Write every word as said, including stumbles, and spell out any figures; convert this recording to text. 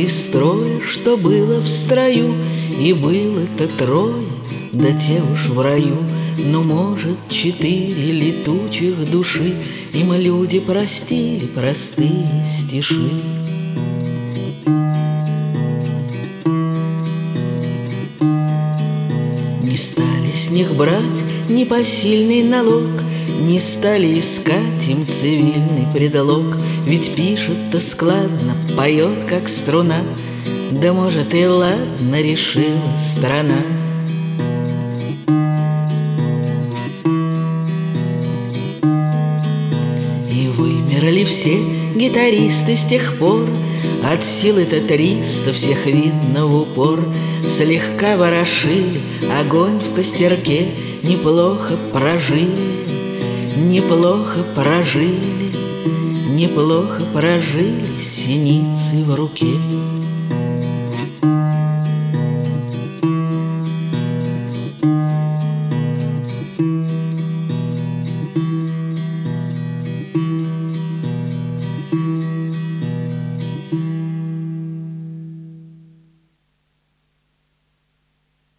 из строя, что было в строю, и было-то трое, да те уж в раю. Ну, может, четыре летучих души, им люди простили простые стиши. Не стали с них брать непосильный налог, не стали искать им цивильный предлог. Ведь пишет-то складно, поет как струна, да, может, и ладно решила страна. И вымерли все гитаристы с тех пор, от силы-то триста всех видно в упор. Слегка ворошили огонь в костерке, неплохо прожили, неплохо прожили, неплохо прожили синицы в руке.